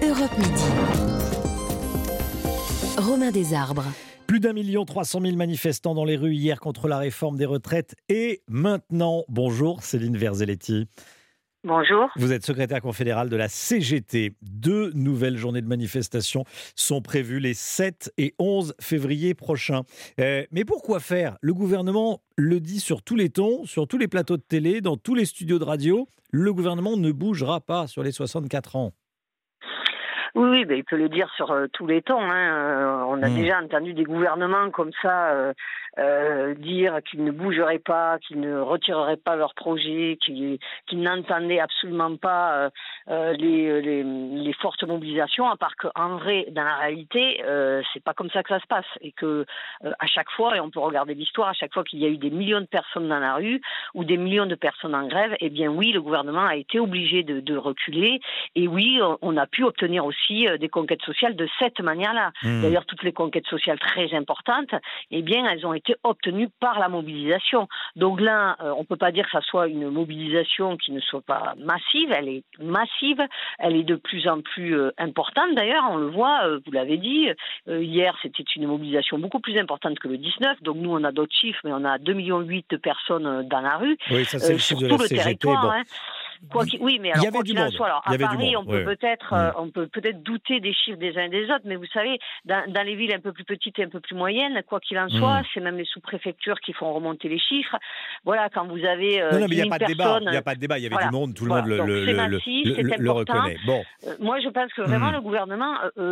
Europe Midi. Romain Desarbres. Plus d'1,3 million manifestants dans les rues hier contre la réforme des retraites. Et maintenant, bonjour Céline Verzelletti. Bonjour. Vous êtes secrétaire confédérale de la CGT. 2 nouvelles journées de manifestation sont prévues les 7 et 11 février prochains. Mais pourquoi faire ? Le gouvernement le dit sur tous les tons, sur tous les plateaux de télé, dans tous les studios de radio. Le gouvernement ne bougera pas sur les 64 ans. Oui, il peut le dire sur tous les tons. On a déjà entendu des gouvernements comme ça dire qu'ils ne bougeraient pas, qu'ils ne retireraient pas leur projet, qu'ils n'entendaient absolument pas les fortes mobilisations, à part qu'en vrai, dans la réalité, c'est pas comme ça que ça se passe. Et que à chaque fois, et on peut regarder l'histoire, à chaque fois qu'il y a eu des millions de personnes dans la rue ou des millions de personnes en grève, eh bien oui, le gouvernement a été obligé de reculer. Et oui, on a pu obtenir aussi des conquêtes sociales de cette manière-là. D'ailleurs, toutes les conquêtes sociales très importantes, eh bien, elles ont été obtenues par la mobilisation. Donc là, on ne peut pas dire que ça soit une mobilisation qui ne soit pas massive. Elle est massive, elle est de plus en plus importante. D'ailleurs, on le voit, vous l'avez dit, hier, c'était une mobilisation beaucoup plus importante que le 19. Donc nous, on a d'autres chiffres, mais on a 2,8 millions de personnes dans la rue. Oui, ça c'est le chiffre de tout la le CGT. territoire, Bon. Oui, mais alors, il y avait du monde. Alors, à Paris, on peut ouais. peut-être douter des chiffres des uns et des autres, mais vous savez, dans les villes un peu plus petites et un peu plus moyennes, quoi qu'il en soit, c'est même les sous-préfectures qui font remonter les chiffres. Voilà, quand vous avez non, mais il n'y a pas de personnes, débat. Il n'y a pas de débat. Il y avait du monde. Tout le monde c'est massif, c'est le reconnaît. Bon. Moi, je pense que vraiment le gouvernement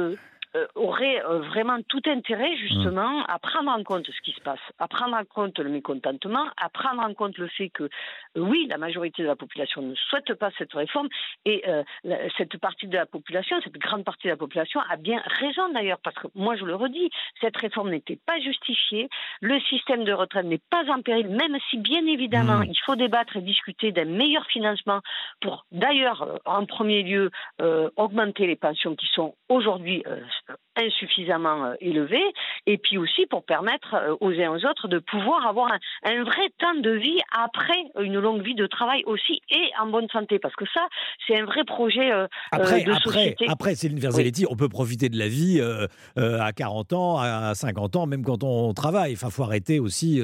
aurait vraiment tout intérêt justement à prendre en compte ce qui se passe, à prendre en compte le mécontentement, à prendre en compte le fait que oui, la majorité de la population ne souhaite pas cette réforme et cette partie de la population, cette grande partie de la population a bien raison d'ailleurs, parce que moi je le redis, cette réforme n'était pas justifiée, le système de retraite n'est pas en péril, même si bien évidemment il faut débattre et discuter d'un meilleur financement pour d'ailleurs en premier lieu augmenter les pensions qui sont aujourd'hui insuffisamment élevées, et puis aussi pour permettre aux uns aux autres de pouvoir avoir un vrai temps de vie après une longue vie de travail aussi et en bonne santé, parce que ça, c'est un vrai projet de société. Après, Céline Verzelletti, on peut profiter de la vie à 40 ans, à 50 ans, même quand on travaille. Enfin, il faut arrêter aussi.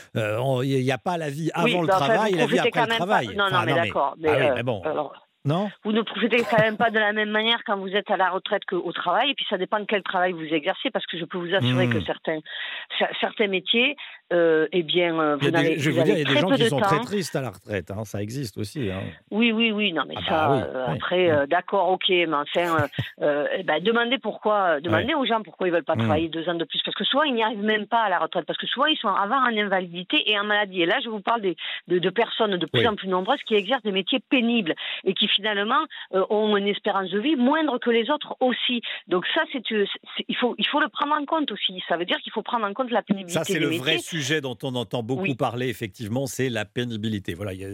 Il n'y a pas la vie avant le travail et la vie après le travail. Non, mais d'accord. Mais bon. Non, vous ne profitez quand même pas de la même manière quand vous êtes à la retraite qu'au travail, et puis ça dépend de quel travail vous exercez, parce que je peux vous assurer que certains métiers, vous n'avez je vais vous dire, il y a des gens qui sont très tristes à la retraite, ça existe aussi. Oui, non, mais après, d'accord, ok, mais enfin, demandez aux gens pourquoi ils veulent pas travailler 2 ans de plus, parce que souvent ils n'y arrivent même pas à la retraite, parce que souvent ils sont avant en invalidité et en maladie, et là je vous parle de personnes de plus en plus nombreuses qui exercent des métiers pénibles et qui finalement ont une espérance de vie moindre que les autres aussi. Donc ça, il faut le prendre en compte aussi. Ça veut dire qu'il faut prendre en compte la pénibilité des métiers. Ça, c'est le vrai sujet dont on entend beaucoup parler, effectivement, c'est la pénibilité. Voilà, il y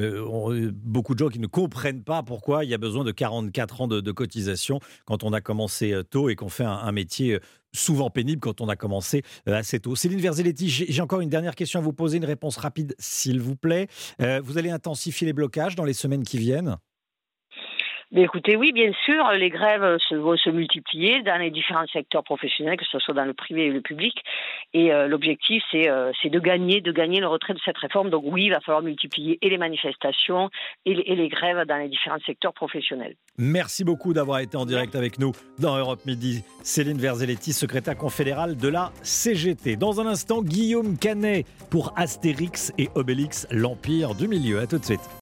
a beaucoup de gens qui ne comprennent pas pourquoi il y a besoin de 44 ans de cotisation quand on a commencé tôt et qu'on fait un métier souvent pénible quand on a commencé assez tôt. Céline Verzelletti, j'ai encore une dernière question à vous poser, une réponse rapide, s'il vous plaît. Vous allez intensifier les blocages dans les semaines qui viennent ? Mais écoutez, oui, bien sûr, les grèves vont se multiplier dans les différents secteurs professionnels, que ce soit dans le privé et le public. Et l'objectif, c'est de gagner le retrait de cette réforme. Donc oui, il va falloir multiplier et les manifestations et les grèves dans les différents secteurs professionnels. Merci beaucoup d'avoir été en direct avec nous dans Europe Midi. Céline Verzelletti, secrétaire confédérale de la CGT. Dans un instant, Guillaume Canet pour Astérix et Obélix, l'Empire du Milieu. À tout de suite.